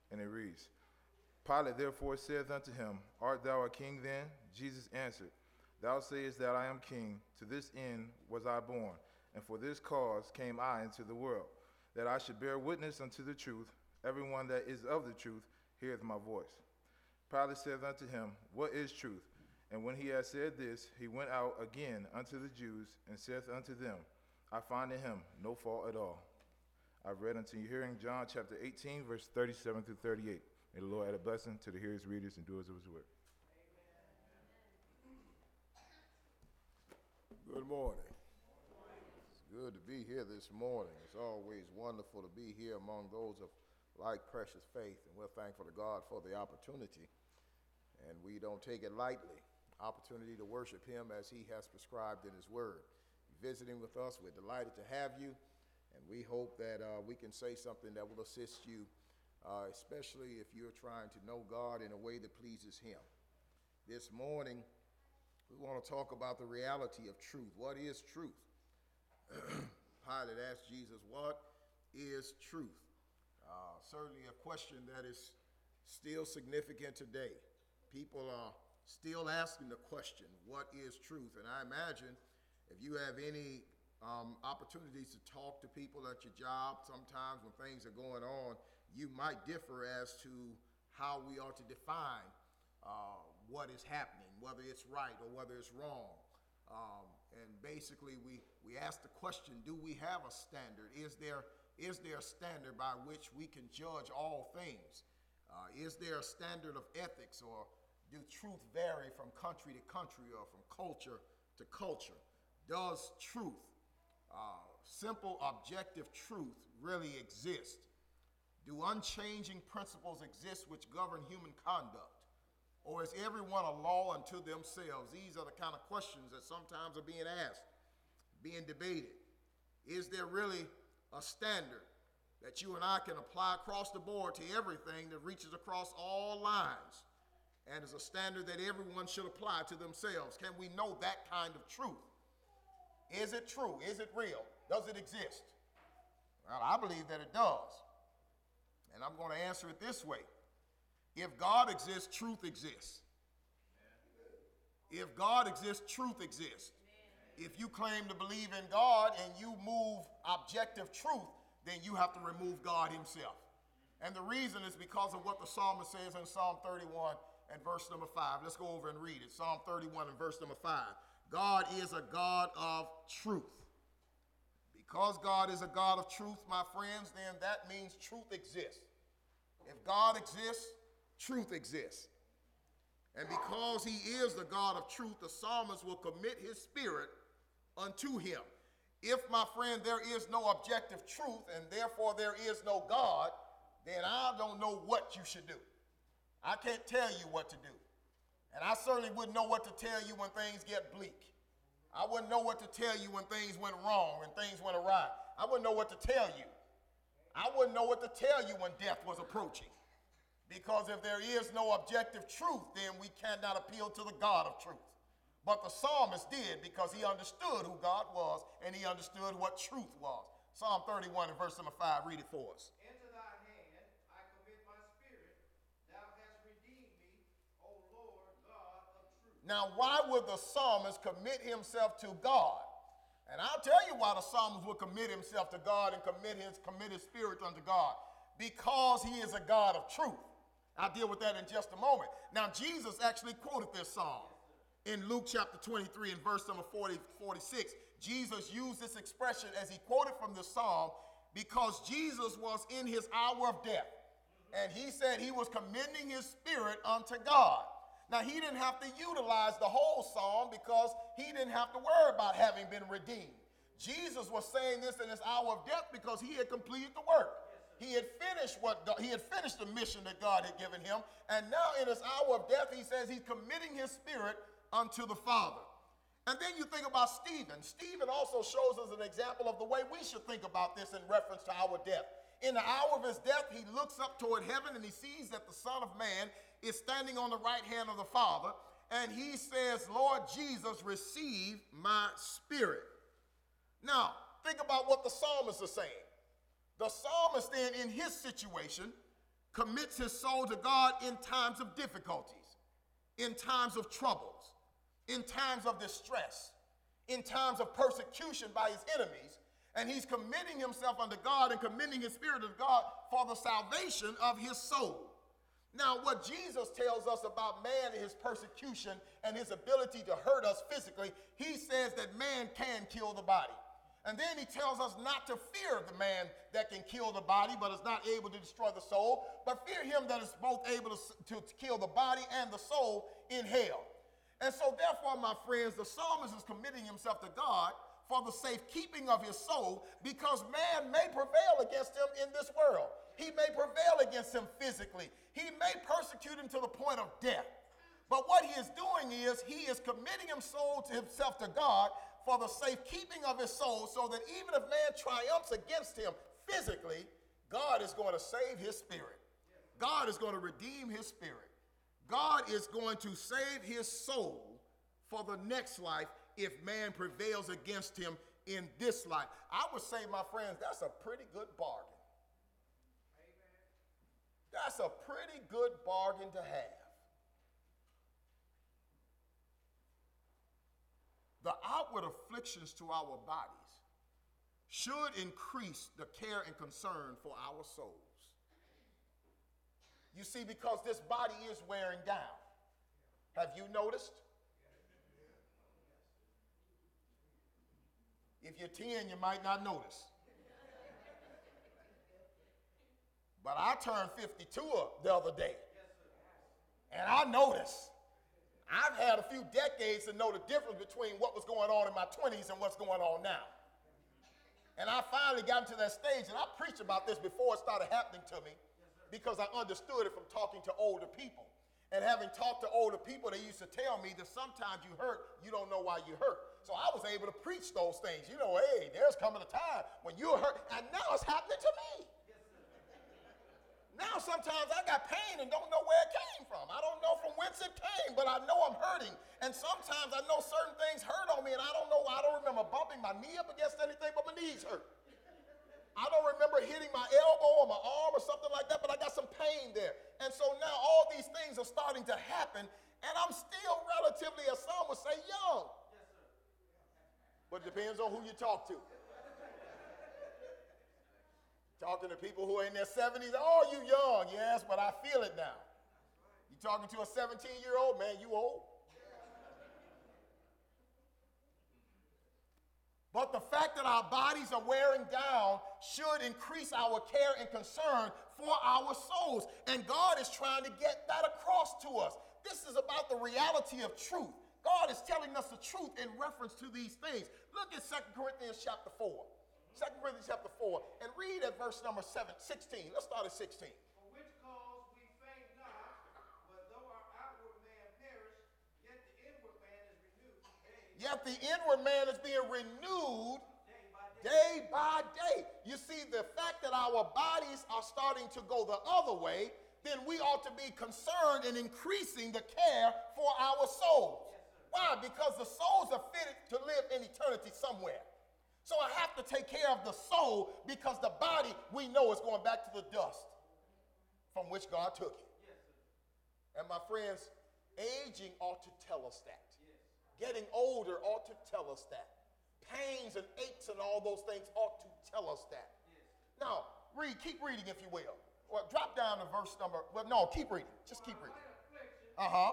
And it reads, Pilate therefore saith unto him, Art thou a king then? Jesus answered, Thou sayest that I am king. To this end was I born, and for this cause came I into the world, that I should bear witness unto the truth. Everyone that is of the truth heareth my voice. Pilate saith unto him, What is truth? And when he had said this, he went out again unto the Jews, and saith unto them, I find in him no fault at all. I've read unto you hearing John chapter 18, verse 37 through 38. May the Lord add a blessing to the hearers, readers, and doers of his word. Good morning. It's good to be here this morning. It's always wonderful to be here among those of like precious faith, and we're thankful to God for the opportunity, and we don't take it lightly. Opportunity to worship him as he has prescribed in his word. Visiting with us, we're delighted to have you, and we hope that we can say something that will assist you, especially if you're trying to know God in a way that pleases him. This morning, we want to talk about the reality of truth. What is truth? Pilate asked Jesus, what is truth? Certainly a question that is still significant today. People are still asking the question, what is truth? And I imagine if you have any opportunities to talk to people at your job, sometimes when things are going on, you might differ as to how we are to define what is happening, whether it's right or whether it's wrong. And basically, we ask the question, do we have a standard? Is there a standard by which we can judge all things? Is there a standard of ethics, or do truth vary from country to country or from culture to culture? Does truth, simple objective truth, really exist? Do unchanging principles exist which govern human conduct? Or is everyone a law unto themselves? These are the kind of questions that sometimes are being asked, being debated. Is there really a standard that you and I can apply across the board to everything that reaches across all lines, and is a standard that everyone should apply to themselves? Can we know that kind of truth? Is it true? Is it real? Does it exist? Well, I believe that it does. And I'm going to answer it this way. If God exists, truth exists. If God exists, truth exists. If you claim to believe in God and you move objective truth, then you have to remove God himself. And the reason is because of what the psalmist says in Psalm 31 and verse number 5. Let's go over and read it. Psalm 31 and verse number 5. God is a God of truth. Because God is a God of truth, my friends, then that means truth exists. If God exists, truth exists. And because he is the God of truth, the psalmist will commit his spirit unto him. If, my friend, there is no objective truth and therefore there is no God, then I don't know what you should do. I can't tell you what to do. And I certainly wouldn't know what to tell you when things get bleak. I wouldn't know what to tell you when things went wrong, when things went awry. I wouldn't know what to tell you. I wouldn't know what to tell you when death was approaching. Because if there is no objective truth, then we cannot appeal to the God of truth. But the psalmist did, because he understood who God was and he understood what truth was. Psalm 31 and verse number 5, read it for us. Into thy hand I commit my spirit. Thou hast redeemed me, O Lord God of truth. Now, why would the psalmist commit himself to God? And I'll tell you why the psalmist would commit himself to God and commit his spirit unto God. Because he is a God of truth. I'll deal with that in just a moment. Now, Jesus actually quoted this psalm in Luke chapter 23 and verse number 46. Jesus used this expression as he quoted from this psalm because Jesus was in his hour of death. And he said he was commending his spirit unto God. Now, he didn't have to utilize the whole psalm because he didn't have to worry about having been redeemed. Jesus was saying this in his hour of death because he had completed the work. He had finished the mission that God had given him, and now in his hour of death, he says he's committing his spirit unto the Father. And then you think about Stephen. Stephen also shows us an example of the way we should think about this in reference to our death. In the hour of his death, he looks up toward heaven and he sees that the Son of Man is standing on the right hand of the Father, and he says, Lord Jesus, receive my spirit. Now, think about what the psalmist is saying. The psalmist then, in his situation, commits his soul to God in times of difficulties, in times of troubles, in times of distress, in times of persecution by his enemies, and he's committing himself unto God and committing his spirit to God for the salvation of his soul. Now, what Jesus tells us about man and his persecution and his ability to hurt us physically, he says that man can kill the body. And then he tells us not to fear the man that can kill the body but is not able to destroy the soul, but fear him that is both able to kill the body and the soul in hell. And so therefore, my friends, the psalmist is committing himself to God for the safekeeping of his soul, because man may prevail against him in this world. He may prevail against him physically. He may persecute him to the point of death. But what he is doing is he is committing himself to God for the safekeeping of his soul, so that even if man triumphs against him physically, God is going to save his spirit. God is going to redeem his spirit. God is going to save his soul for the next life if man prevails against him in this life. I would say, my friends, that's a pretty good bargain. That's a pretty good bargain to have. The outward afflictions to our bodies should increase the care and concern for our souls. You see, because this body is wearing down. Have you noticed? If you're 10, you might not notice. But I turned 52 the other day, and I noticed. I've had a few decades to know the difference between what was going on in my 20s and what's going on now. And I finally got into that stage, and I preached about this before it started happening to me, because I understood it from talking to older people. And having talked to older people, they used to tell me that sometimes you hurt, you don't know why you hurt. So I was able to preach those things. You know, hey, there's coming a time when you're hurt, and now it's happening to me. Now sometimes I got pain and don't know where it came from. I don't know from whence it came, but I know I'm hurting. And sometimes I know certain things hurt on me, and I don't know. I don't remember bumping my knee up against anything, but my knees hurt. I don't remember hitting my elbow or my arm or something like that, but I got some pain there. And so now all these things are starting to happen, and I'm still relatively, as some would say, young. Yes, sir. But it depends on who you talk to. Talking to people who are in their 70s, oh, you young. Yes, but I feel it now. You talking to a 17-year-old, man, you old. But the fact that our bodies are wearing down should increase our care and concern for our souls. And God is trying to get that across to us. This is about the reality of truth. God is telling us the truth in reference to these things. Look at 2 Corinthians chapter 4. 2 Corinthians chapter 4, and read at verse number 16. Let's start at 16. For which cause we faint not, but though our outward man perish, yet the inward man is renewed day. Yet the inward man is being renewed day by day. You see, the fact that our bodies are starting to go the other way, then we ought to be concerned in increasing the care for our souls. Why? Because the souls are fitted to live in eternity somewhere. So I have to take care of the soul, because the body, we know, is going back to the dust from which God took it. Yes, and my friends, aging ought to tell us that. Yes. Getting older ought to tell us that. Pains and aches and all those things ought to tell us that. Yes. Now, keep reading if you will. Or drop down to verse number, well, no, keep reading. Just keep reading. Uh-huh.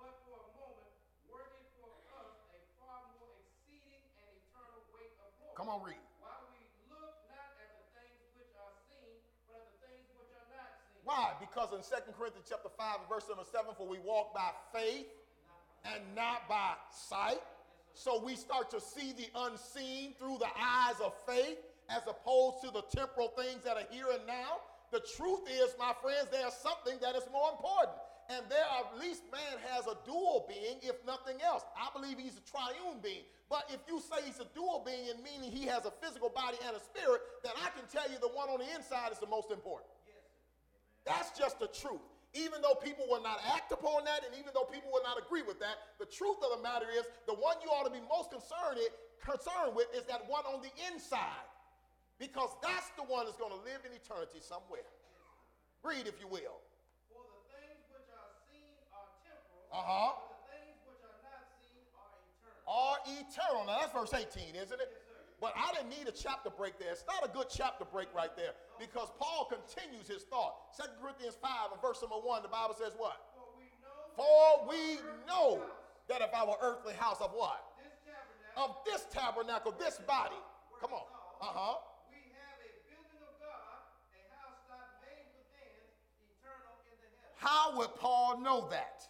Come on, read. While we look not at the things which are seen, but at the things which are not seen. Why? Because in 2 Corinthians chapter 5 and verse number 7, for we walk by faith and not by sight. So we start to see the unseen through the eyes of faith, as opposed to the temporal things that are here and now. The truth is, my friends, there's something that is more important. And there, at least man has a dual being, if nothing else. I believe he's a triune being. But if you say he's a dual being, meaning he has a physical body and a spirit, then I can tell you the one on the inside is the most important. Yes. That's just the truth. Even though people will not act upon that, and even though people will not agree with that, the truth of the matter is the one you ought to be most concerned with is that one on the inside. Because that's the one that's going to live in eternity somewhere. Read, if you will. For the things which are seen are temporal, Uh-huh. but the things which are not seen are eternal. Are eternal. Now, that's verse 18, isn't it? Yes, sir. But I didn't need a chapter break there. It's not a good chapter break right there because Paul continues his thought. 2 Corinthians 5 and verse number 1, the Bible says what? For we know that if our earthly house of what? This tabernacle, This body. Come on. Uh-huh. we have a building of God, a house not made with hands, eternal in the heavens. How would Paul know that?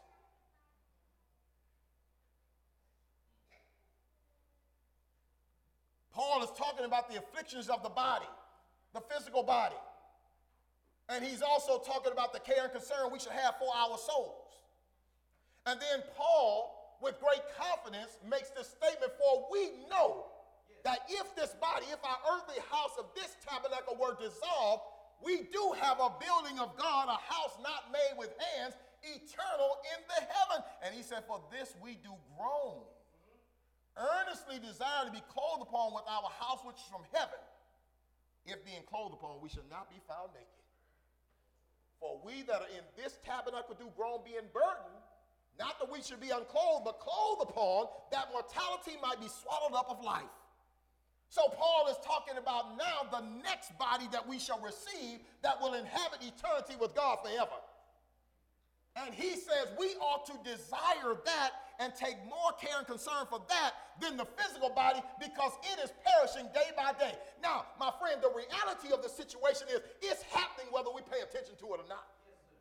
Paul is talking about the afflictions of the body, the physical body. And he's also talking about the care and concern we should have for our souls. And then Paul, with great confidence, makes this statement, for we know that if this body, if our earthly house of this tabernacle were dissolved, we do have a building of God, a house not made with hands, eternal in the heaven. And he said, for this we do groan, earnestly desire to be clothed upon with our house which is from heaven. If being clothed upon, we shall not be found naked. For we that are in this tabernacle do groan, being burdened, not that we should be unclothed, but clothed upon, that mortality might be swallowed up of life. So Paul is talking about now the next body that we shall receive that will inhabit eternity with God forever. And he says we ought to desire that and take more care and concern for that than the physical body because it is perishing day by day. Now, my friend, the reality of the situation is it's happening whether we pay attention to it or not.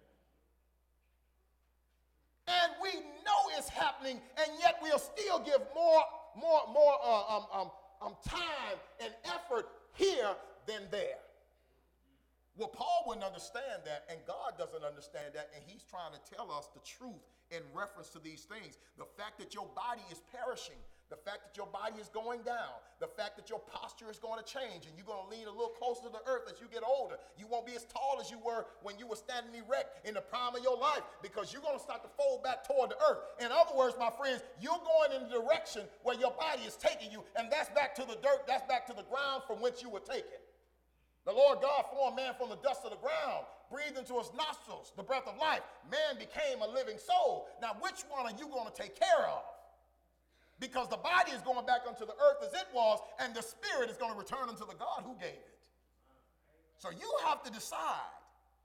And we know it's happening, and yet we'll still give more time and effort here than there. Well, Paul wouldn't understand that, and God doesn't understand that, and he's trying to tell us the truth in reference to these things. The fact that your body is perishing, the fact that your body is going down, the fact that your posture is going to change, and you're going to lean a little closer to the earth as you get older. You won't be as tall as you were when you were standing erect in the prime of your life because you're going to start to fold back toward the earth. In other words, my friends, you're going in the direction where your body is taking you, and that's back to the dirt, that's back to the ground from which you were taken. The Lord God formed man from the dust of the ground, breathed into his nostrils the breath of life. Man became a living soul. Now, which one are you going to take care of? Because the body is going back unto the earth as it was, and the spirit is going to return unto the God who gave it. So you have to decide.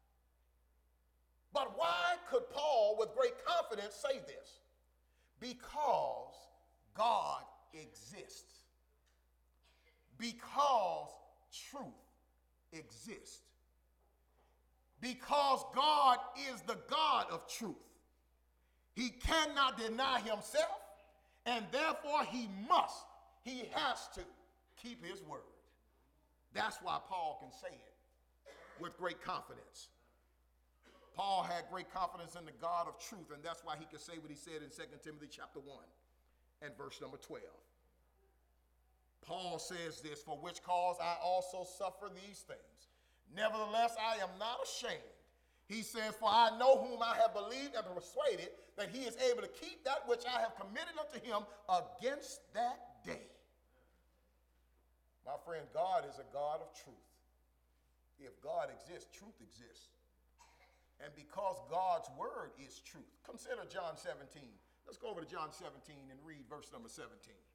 But why could Paul, with great confidence, say this? Because God exists. Because truth exist. Because God is the God of truth. He cannot deny himself, and therefore he has to keep his word. That's why Paul can say it with great confidence. Paul had great confidence in the God of truth, and that's why he could say what he said in 2 Timothy chapter 1 and verse number 12. Paul says this, for which cause I also suffer these things. Nevertheless, I am not ashamed. He says, for I know whom I have believed and persuaded that he is able to keep that which I have committed unto him against that day. My friend, God is a God of truth. If God exists, truth exists. And because God's word is truth, consider John 17. Let's go over to John 17 and read verse number 17.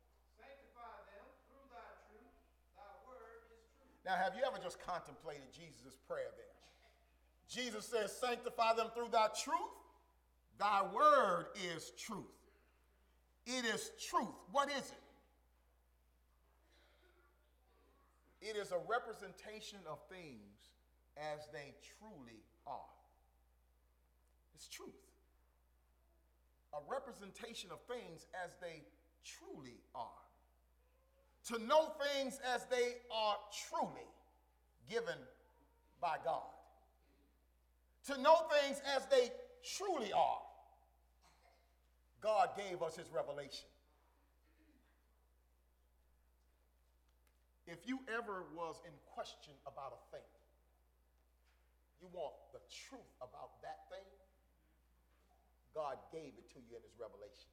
Now, have you ever just contemplated Jesus' prayer there? Jesus says, sanctify them through thy truth. Thy word is truth. It is truth. What is it? It is a representation of things as they truly are. It's truth. A representation of things as they truly are. To know things as they are truly given by God. To know things as they truly are. God gave us his revelation. If you ever was in question about a thing, you want the truth about that thing, God gave it to you in his revelation.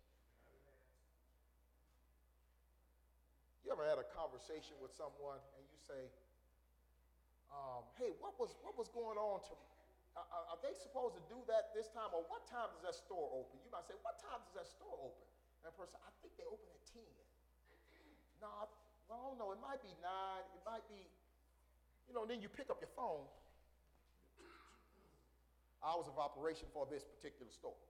You ever had a conversation with someone and you say, hey, what was going on are they supposed to do that this time? Or what time does that store open? You might say, what time does that store open? And a person, I think they open at 10. No, I don't know. It might be 9. It might be, then you pick up your phone. Hours of operation for this particular store.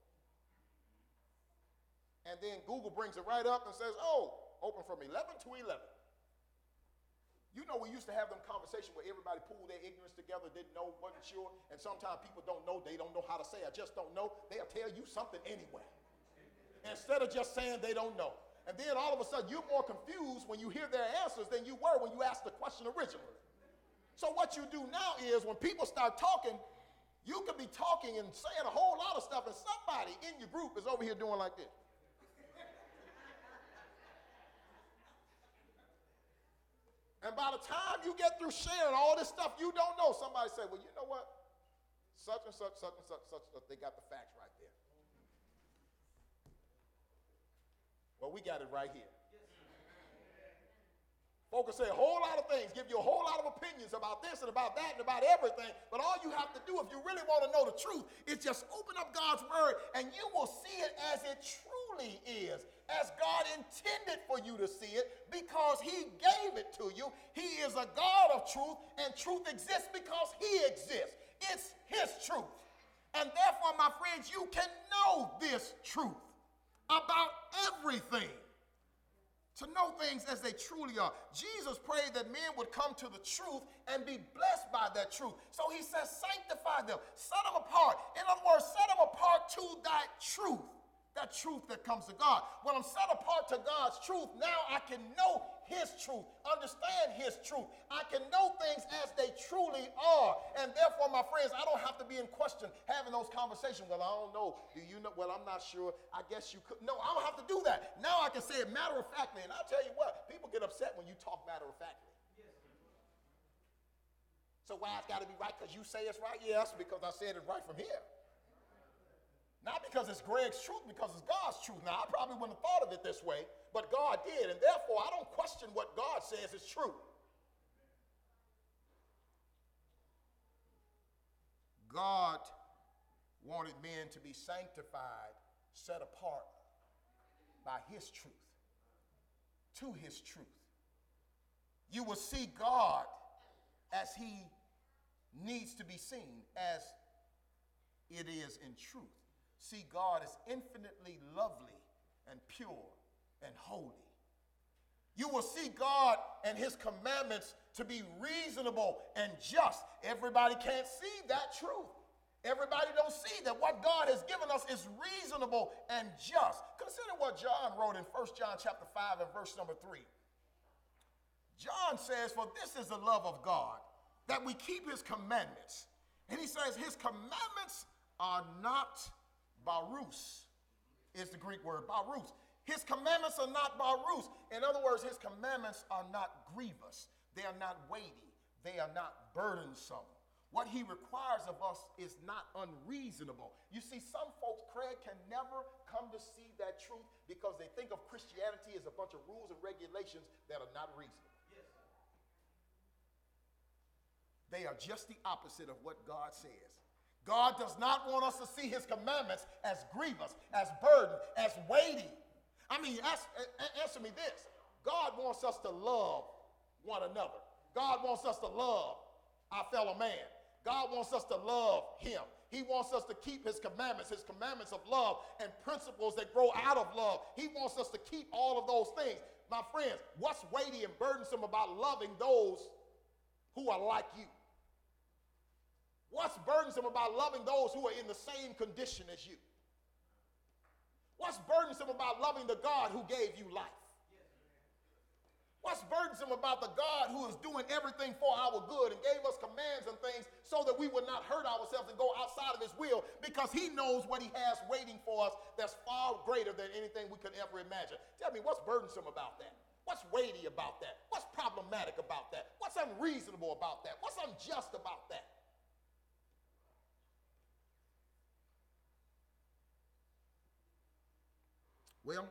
And then Google brings it right up and says, oh, open from 11 to 11. You know, we used to have them conversations where everybody pooled their ignorance together, didn't know, wasn't sure, and sometimes people don't know, they don't know how to say, I just don't know. They'll tell you something anyway, instead of just saying they don't know. And then all of a sudden, you're more confused when you hear their answers than you were when you asked the question originally. So what you do now is when people start talking, you could be talking and saying a whole lot of stuff, and somebody in your group is over here doing like this. And by the time you get through sharing all this stuff you don't know, somebody say, well, you know what? Such and such, such and such, such and such, they got the facts right there. Well, we got it right here. Folks say a whole lot of things, give you a whole lot of opinions about this and about that and about everything, but all you have to do if you really want to know the truth is just open up God's word and you will see it as it truly is, as God intended for you to see it because he gave it to you. He is a God of truth, and truth exists because he exists. It's his truth. And therefore, my friends, you can know this truth about everything. To know things as they truly are. Jesus prayed that men would come to the truth and be blessed by that truth. So he says, sanctify them, set them apart. In other words, set them apart to that truth that comes to God. When I'm set apart to God's truth, now I can know his truth, understand his truth. I can know things as they truly are. And therefore, my friends, I don't have to be in question having those conversations. Well, I don't know. Do you know? Well, I'm not sure. I guess you could. No, I don't have to do that. Now I can say it matter-of-factly. And I'll tell you what, people get upset when you talk matter-of-factly. So why it's got to be right because you say it's right? Yes, because I said it right from here. Not because it's Greg's truth, because it's God's truth. Now, I probably wouldn't have thought of it this way, but God did, and therefore I don't question what God says is true. God wanted men to be sanctified, set apart by his truth, to his truth. You will see God as he needs to be seen, as it is in truth. See God as infinitely lovely and pure and holy. You will see God and his commandments to be reasonable and just. Everybody can't see that truth. Everybody don't see that what God has given us is reasonable and just. Consider what John wrote in 1 John chapter 5 and verse number 3. John says, for this is the love of God, that we keep his commandments. And he says his commandments are not barus, is the Greek word, barus. His commandments are not barus. In other words, his commandments are not grievous. They are not weighty. They are not burdensome. What he requires of us is not unreasonable. You see, some folks, Craig, can never come to see that truth because they think of Christianity as a bunch of rules and regulations that are not reasonable. Yes. They are just the opposite of what God says. God does not want us to see his commandments as grievous, as burden, as weighty. I mean, answer me this. God wants us to love one another. God wants us to love our fellow man. God wants us to love him. He wants us to keep his commandments of love and principles that grow out of love. He wants us to keep all of those things. My friends, what's weighty and burdensome about loving those who are like you? What's burdensome about loving those who are in the same condition as you? What's burdensome about loving the God who gave you life? What's burdensome about the God who is doing everything for our good and gave us commands and things so that we would not hurt ourselves and go outside of his will, because he knows what he has waiting for us that's far greater than anything we could ever imagine. Tell me, what's burdensome about that? What's weighty about that? What's problematic about that? What's unreasonable about that? What's unjust about that? Well,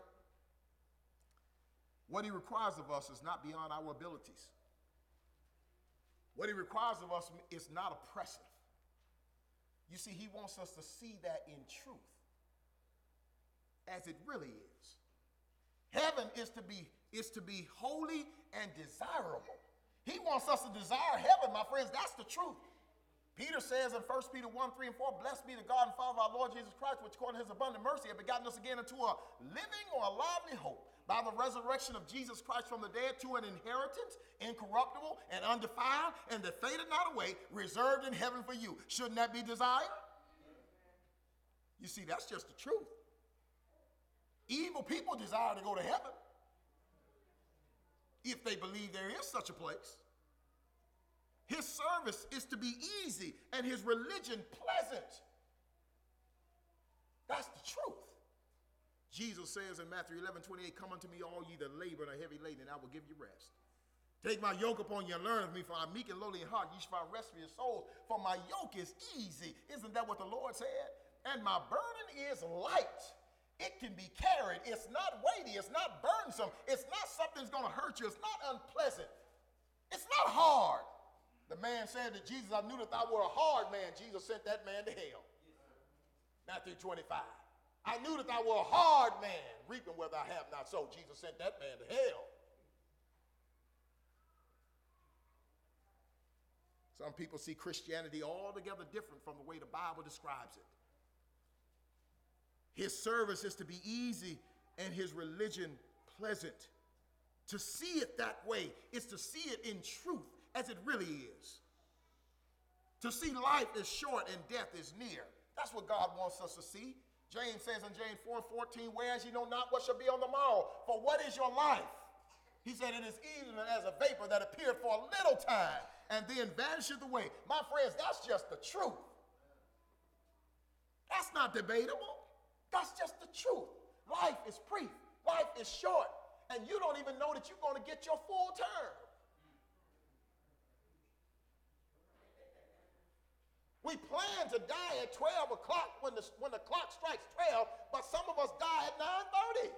what he requires of us is not beyond our abilities. What he requires of us is not oppressive. You see, he wants us to see that in truth, as it really is. Heaven is to be holy and desirable. He wants us to desire heaven, my friends. That's the truth. Peter says in 1 Peter 1, 3, and 4, blessed be the God and Father of our Lord Jesus Christ, which according to his abundant mercy have begotten us again into a living or a lively hope by the resurrection of Jesus Christ from the dead to an inheritance, incorruptible and undefiled, and that fadeth not away, reserved in heaven for you. Shouldn't that be desired? You see, that's just the truth. Evil people desire to go to heaven if they believe there is such a place. His service is to be easy and his religion pleasant. That's the truth. Jesus says in Matthew 11:28, come unto me all ye that labor and are heavy laden, and I will give you rest. Take my yoke upon you and learn of me, for I am meek and lowly in heart. Ye shall find rest for your souls, for my yoke is easy. Isn't that what the Lord said? And my burden is light. It can be carried. It's not weighty. It's not burdensome. It's not something that's going to hurt you. It's not unpleasant. It's not hard. The man said to Jesus, I knew that thou were a hard man. Jesus sent that man to hell. Matthew 25. I knew that thou were a hard man, reaping where thou have not sown. Jesus sent that man to hell. Some people see Christianity altogether different from the way the Bible describes it. His service is to be easy and his religion pleasant. To see it that way is to see it in truth as it really is. To see life is short and death is near. That's what God wants us to see. James says in James 4:14, whereas you know not what shall be on the morrow, for what is your life? He said it is even as a vapor that appeared for a little time and then vanisheth away. My friends, that's just the truth. That's not debatable. That's just the truth. Life is brief. Life is short. And you don't even know that you're going to get your full term. We plan to die at 12 o'clock when the clock strikes 12, but some of us die at 9:30.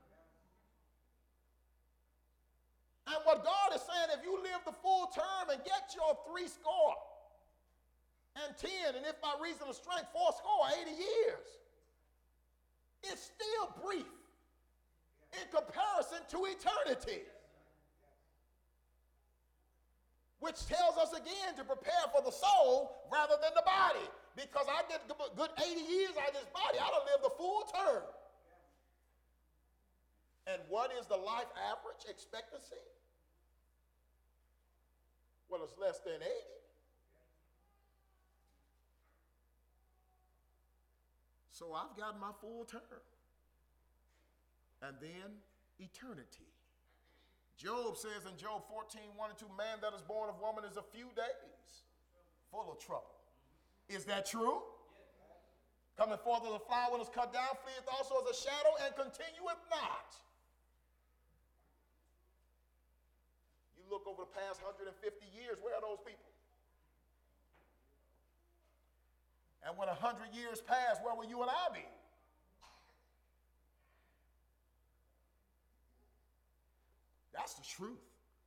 And what God is saying, if you live the full term and get your 80 score, and 10, and if by reason of strength 80 years, it's still brief in comparison to eternity. Which tells us again to prepare for the soul rather than the body. Because I get a good 80 years out of this body, I don't live the full term. And what is the life average expectancy? Well, it's less than 80. So I've got my full term. And then eternity. Job says in Job 14:1-2, man that is born of woman is a few days, full of trouble. Is that true? Coming forth as a flower when it's cut down, fleeth also as a shadow and continueth not. You look over the past 150 years, where are those people? And when 100 years pass, where will you and I be? That's the truth.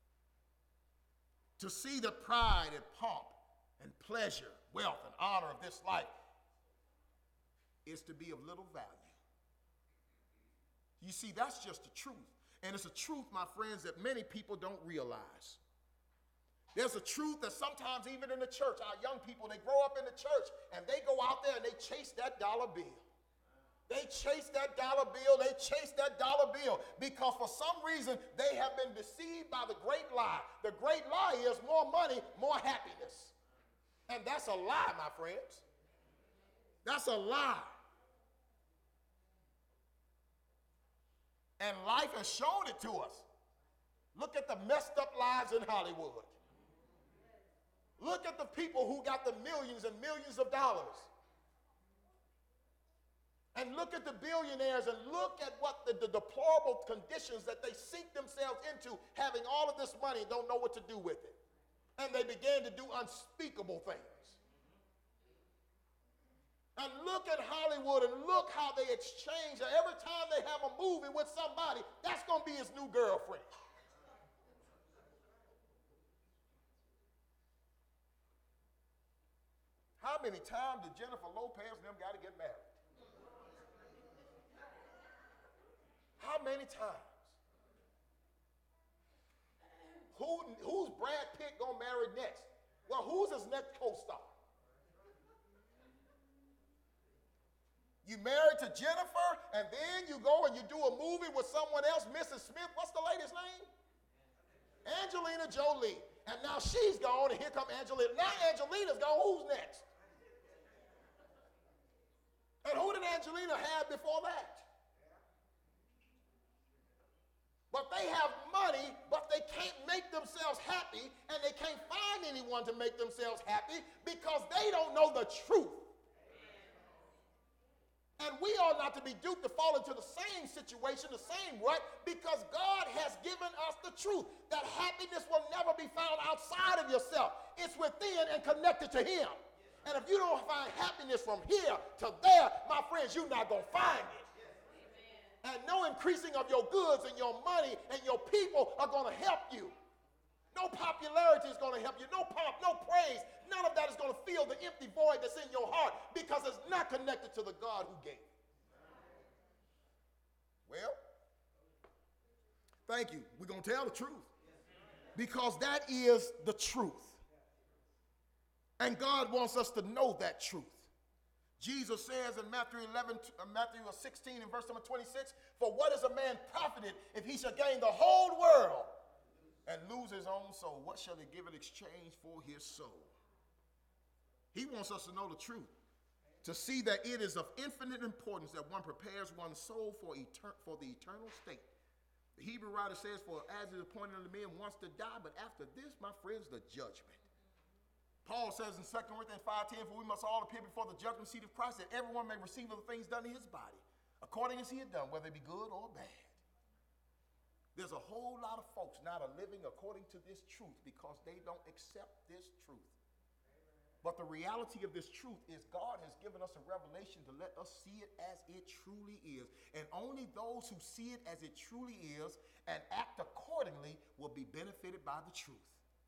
To see the pride and pomp and pleasure, wealth and honor of this life is to be of little value. You see, that's just the truth. And it's a truth, my friends, that many people don't realize. There's a truth that sometimes even in the church, our young people, they grow up in the church and they go out there and they chase that dollar bill. They chase that dollar bill. They chase that dollar bill because for some reason they have been deceived by the great lie. The great lie is more money, more happiness. And that's a lie, my friends. That's a lie. And life has shown it to us. Look at the messed up lives in Hollywood. Look at the people who got the millions and millions of dollars. And look at the billionaires and look at what the deplorable conditions that they sink themselves into, having all of this money and don't know what to do with it. And they began to do unspeakable things. And look at Hollywood and look how they exchange. Every time they have a movie with somebody, that's going to be his new girlfriend. How many times did Jennifer Lopez and them got to get married? How many times? Who's Brad Pitt gonna marry next? Well, who's his next co-star? You married to Jennifer, and then you go and you do a movie with someone else, Mrs. Smith. What's the lady's name? Angelina Jolie. And now she's gone, and here come Angelina. Now Angelina's gone. Who's next? And who did Angelina have before that? But they have money, but they can't make themselves happy, and they can't find anyone to make themselves happy because they don't know the truth. And we are not to be duped to fall into the same situation, the same rut, because God has given us the truth that happiness will never be found outside of yourself. It's within and connected to Him. And if you don't find happiness from here to there, my friends, you're not going to find it. And no increasing of your goods and your money and your people are going to help you. No popularity is going to help you. No pomp, no praise. None of that is going to fill the empty void that's in your heart because it's not connected to the God who gave it. Well, thank you. We're going to tell the truth because that is the truth. And God wants us to know that truth. Jesus says in Matthew 16 and verse number 26, for what is a man profited if he shall gain the whole world and lose his own soul? What shall he give in exchange for his soul? He wants us to know the truth, to see that it is of infinite importance that one prepares one's soul for the eternal state. The Hebrew writer says, for as it is appointed unto men once to die, but after this, my friends, the judgment. Paul says in 2 Corinthians 5:10, for we must all appear before the judgment seat of Christ, that everyone may receive of the things done in his body, according as he had done, whether it be good or bad. There's a whole lot of folks not are living according to this truth because they don't accept this truth. But the reality of this truth is God has given us a revelation to let us see it as it truly is. And only those who see it as it truly is and act accordingly will be benefited by the truth.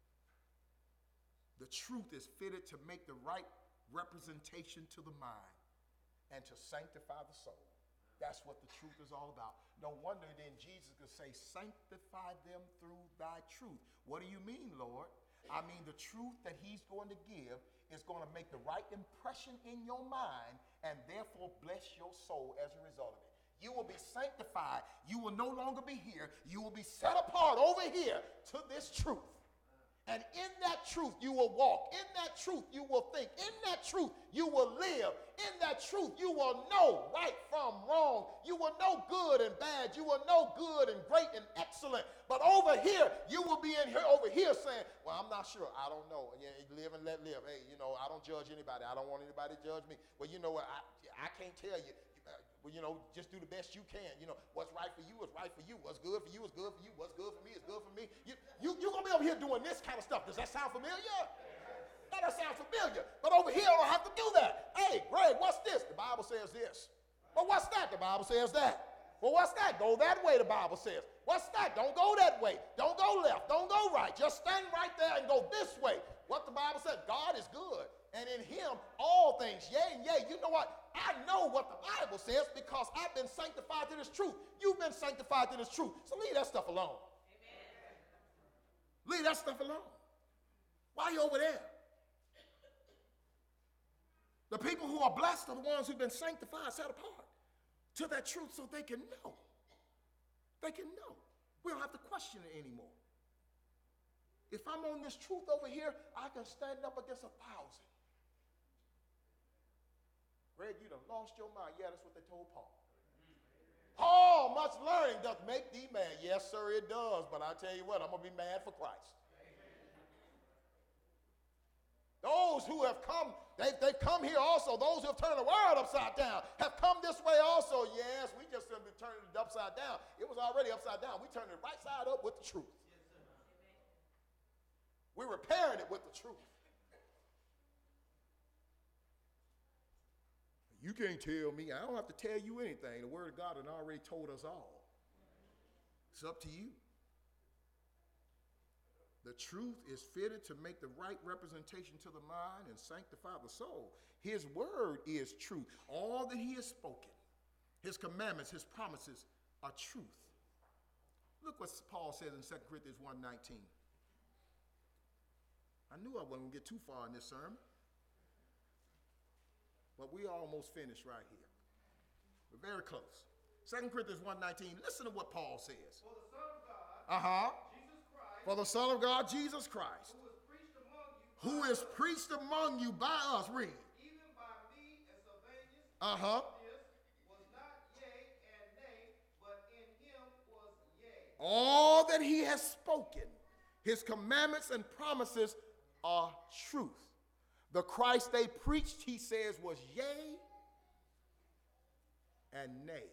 The truth is fitted to make the right representation to the mind and to sanctify the soul. That's what the truth is all about. No wonder then Jesus could say, sanctify them through thy truth. What do you mean, Lord? I mean, the truth that he's going to give is going to make the right impression in your mind and therefore bless your soul as a result of it. You will be sanctified. You will no longer be here. You will be set apart over here to this truth. And in that truth, you will walk. In that truth, you will think. In that truth, you will live. In that truth, you will know right from wrong. You will know good and bad. You will know good and great and excellent. But over here, you will be in here over here saying, well, I'm not sure. I don't know. Yeah, live and let live. Hey, I don't judge anybody. I don't want anybody to judge me. Well, you know what? I can't tell you. Well, just do the best you can. What's right for you is right for you. What's good for you is good for you. What's good for me is good for me. You're going to be over here doing this kind of stuff. Does that sound familiar? That sounds familiar. But over here, I don't have to do that. Hey, Greg, what's this? The Bible says this. Well, what's that? The Bible says that. Well, what's that? Go that way, the Bible says. What's that? Don't go that way. Don't go left. Don't go right. Just stand right there and go this way. What the Bible says, God is good. And in him, all things, yea and yea. You know what? I know what the Bible says because I've been sanctified to this truth. You've been sanctified to this truth. So leave that stuff alone. Amen. Leave that stuff alone. Why are you over there? The people who are blessed are the ones who've been sanctified, set apart to that truth so they can know. They can know. We don't have to question it anymore. If I'm on this truth over here, I can stand up against 1,000. Greg, you done lost your mind. Yeah, that's what they told Paul. Paul, much learning doth make thee mad. Yes, sir, it does. But I tell you what, I'm going to be mad for Christ. Those who have come, they've come here also. Those who have turned the world upside down have come this way also. Yes, we just turned it upside down. It was already upside down. We turned it right side up with the truth. We're repairing it with the truth. You can't tell me. I don't have to tell you anything. The Word of God had already told us all. It's up to you. The truth is fitted to make the right representation to the mind and sanctify the soul. His word is truth. All that he has spoken, his commandments, his promises are truth. Look what Paul says in 2 Corinthians 1:19. I knew I wasn't going to get too far in this sermon, but we almost finished right here. We're very close. 2 Corinthians 1:19, listen to what Paul says. For the Son of God, Jesus Christ, For the Son of God, Jesus Christ, who is preached among you by us, read. even by me and Sylvanus, this was not yea and nay, but in him was yea. All that he has spoken, his commandments and promises are truth. The Christ they preached, he says, was yea and nay.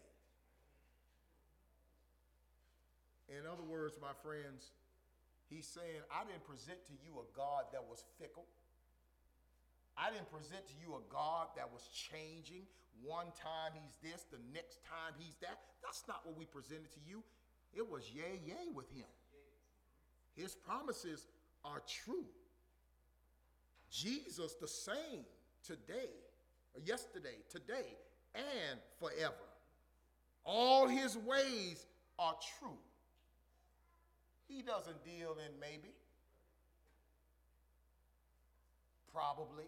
In other words, my friends, he's saying, I didn't present to you a God that was fickle. I didn't present to you a God that was changing. One time he's this, the next time he's that. That's not what we presented to you. It was yea, yea with him. His promises are true. Jesus the same today, or yesterday, today, and forever. All his ways are true. He doesn't deal in maybe, probably,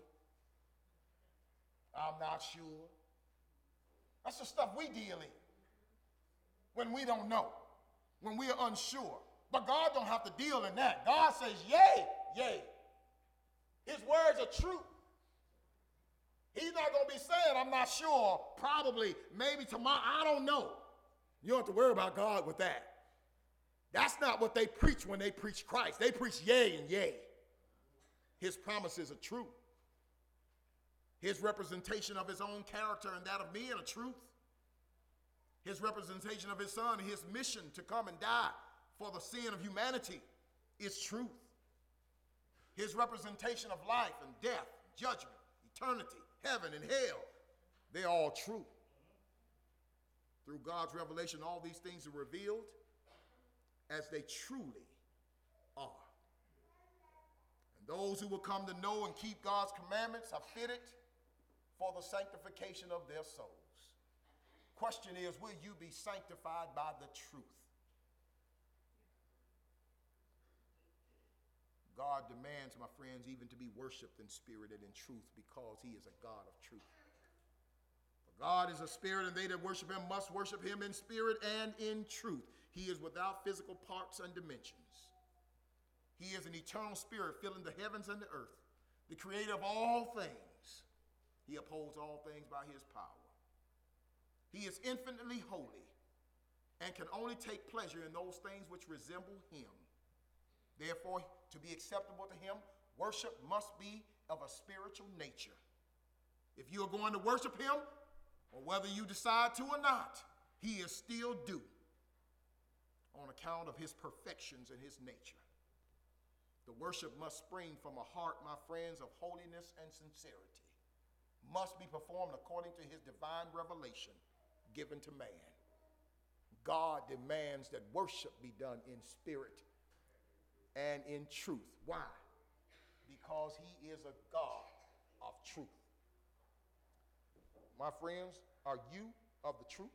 I'm not sure. That's the stuff we deal in when we don't know, when we are unsure. But God don't have to deal in that. God says, yea, yea. His words are true. He's not going to be saying, I'm not sure, probably, maybe tomorrow, I don't know. You don't have to worry about God with that. That's not what they preach when they preach Christ. They preach yea and yea. His promises are true. His representation of his own character and that of men are truth. His representation of his son and his mission to come and die for the sin of humanity is truth. His representation of life and death, judgment, eternity, heaven and hell, they're all true. Through God's revelation, all these things are revealed as they truly are. And those who will come to know and keep God's commandments are fitted for the sanctification of their souls. Question is, will you be sanctified by the truth? God demands, my friends, even to be worshiped in spirit and in truth, because he is a God of truth. For God is a spirit, and they that worship him must worship him in spirit and in truth. He is without physical parts and dimensions. He is an eternal spirit filling the heavens and the earth, the creator of all things. He upholds all things by his power. He is infinitely holy and can only take pleasure in those things which resemble him. Therefore, to be acceptable to him, worship must be of a spiritual nature. If you are going to worship him, or whether you decide to or not, he is still due on account of his perfections and his nature. The worship must spring from a heart, my friends, of holiness and sincerity. Must be performed according to his divine revelation given to man. God demands that worship be done in spirit and in truth. Why? Because he is a God of truth. My friends, are you of the truth?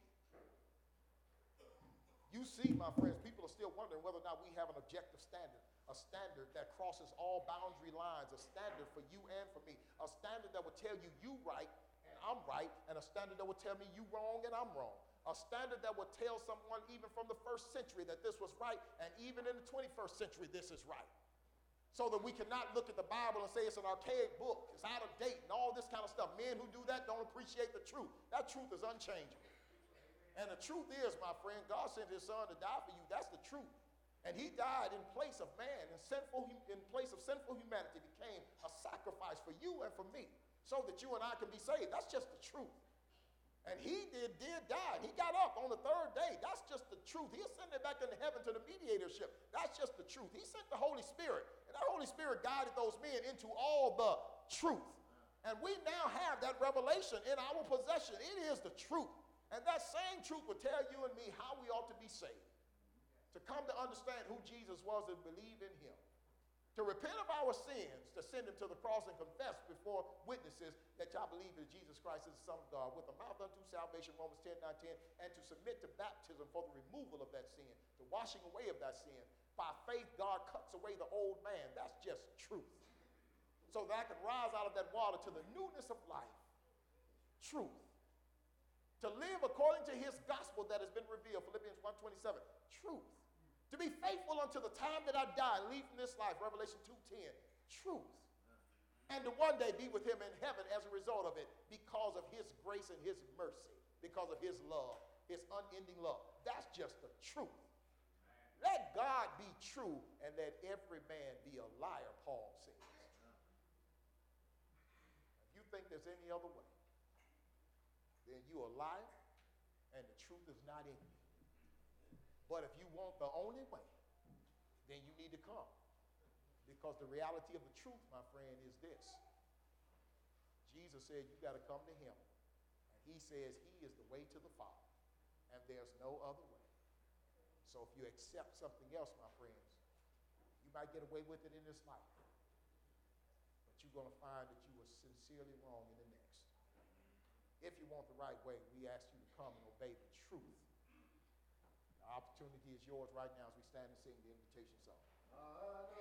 You see, my friends, people are still wondering whether or not we have an objective standard, a standard that crosses all boundary lines, a standard for you and for me, a standard that will tell you you right and I'm right, and a standard that will tell me you wrong and I'm wrong. A standard that will tell someone even from the first century that this was right, and even in the 21st century this is right. So that we cannot look at the Bible and say it's an archaic book, it's out of date and all this kind of stuff. Men who do that don't appreciate the truth. That truth is unchanging. And the truth is, my friend, God sent his son to die for you. That's the truth. And he died in place of man, in place of sinful humanity, became a sacrifice for you and for me, so that you and I can be saved. That's just the truth. And he did die. And he got up on the third day. That's just the truth. He ascended back into heaven to the mediatorship. That's just the truth. He sent the Holy Spirit. And that Holy Spirit guided those men into all the truth. And we now have that revelation in our possession. It is the truth. And that same truth will tell you and me how we ought to be saved. To come to understand who Jesus was and believe in him. To repent of our sins, to send them to the cross and confess before witnesses that y'all believe that Jesus Christ is the Son of God, with the mouth unto salvation, Romans 10:9-10, and to submit to baptism for the removal of that sin, the washing away of that sin. By faith, God cuts away the old man. That's just truth. So that I can rise out of that water to the newness of life. Truth. To live according to his gospel that has been revealed, Philippians 1:27. Truth. To be faithful unto the time that I die and leave from this life, Revelation 2:10. Truth. And to one day be with him in heaven as a result of it, because of his grace and his mercy, because of his love, his unending love. That's just the truth. Let God be true and let every man be a liar, Paul says. If you think there's any other way, then you're a liar and the truth is not in you. But if you want the only way, then you need to come. Because the reality of the truth, my friend, is this. Jesus said you got to come to him. And he says he is the way to the Father. And there's no other way. So if you accept something else, my friends, you might get away with it in this life. But you're going to find that you were sincerely wrong in the next. If you want the right way, we ask you to come and obey the truth. The opportunity is yours right now as we stand and sing the invitation song.